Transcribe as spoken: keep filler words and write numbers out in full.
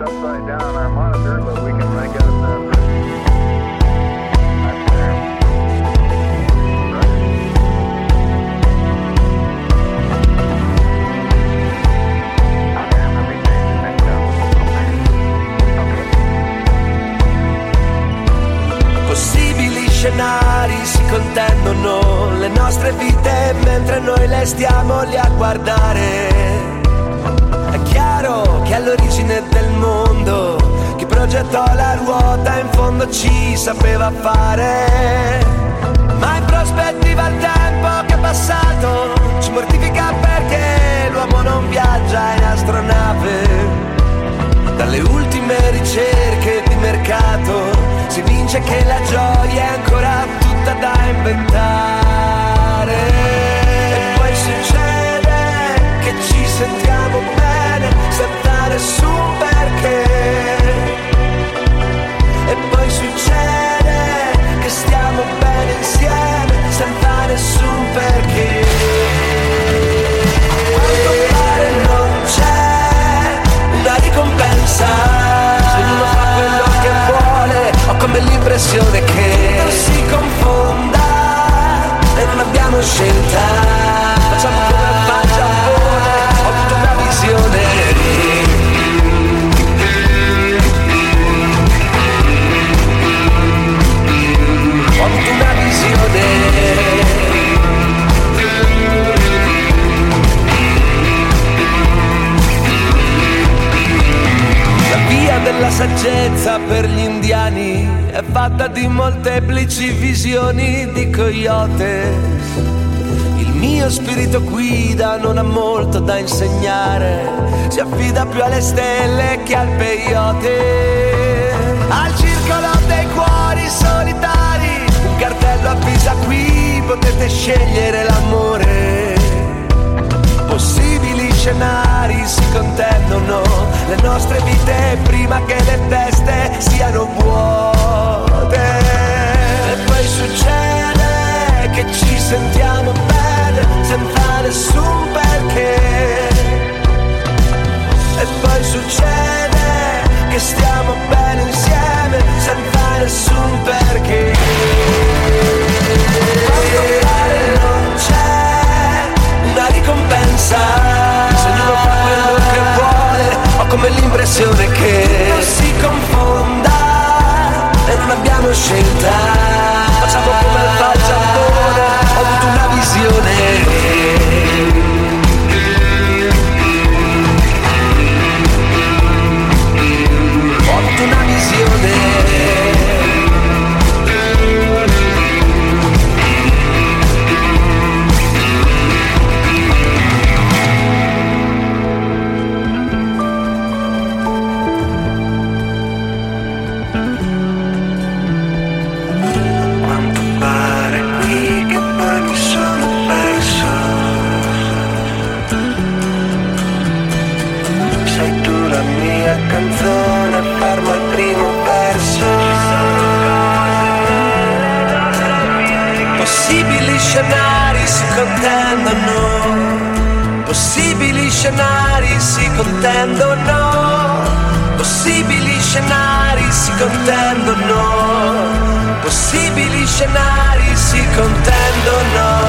upside down on our monitor, but we can make out that. Possibili scenari si contendono le nostre vite mentre noi le stiamo lì a guardare. È chiaro che all'origine del mondo chi progettò la ruota in fondo ci sapeva fare. Ma in prospettiva il tempo che è passato ci mortifica perché l'uomo non viaggia in astronave. Dalle ultime ricerche di mercato si vince che la gioia è ancora tutta da inventare. E poi succede che ci sentiamo bene senza nessun perché. E poi succede che stiamo bene insieme senza nessun perché. A quanto pare non c'è una ricompensa se uno fa quello che vuole. Ho come l'impressione che non si confonda e non abbiamo scelta. Facciamo come fa il Giappone. Ho tutta una visione. Ho tutta una visione. La via della saggezza per gli indiani è fatta di molteplici visioni di coyote. Il mio spirito guida non ha molto da insegnare, si affida più alle stelle che al peyote. Al circolo dei cuori solitari, un cartello avvisa qui, potete scegliere l'amore. Possibili scenari si contendono le nostre vite prima che le teste siano vuote. E poi succede che ci sentiamo bene senza nessun perché. E poi succede che stiamo bene insieme senza nessun perché. Quando pare non c'è una ricompensa se ognuno fa quello che vuole. Ho come l'impressione che non si confonda e non abbiamo scelta. Facciamo come fa il Giappone. Ho avuto una visione. Ho avuto una visione. Canzone ferma al primo verso. Possibili scenari si contendono. Possibili scenari si contendono. Possibili scenari si contendono. Possibili scenari si contendono.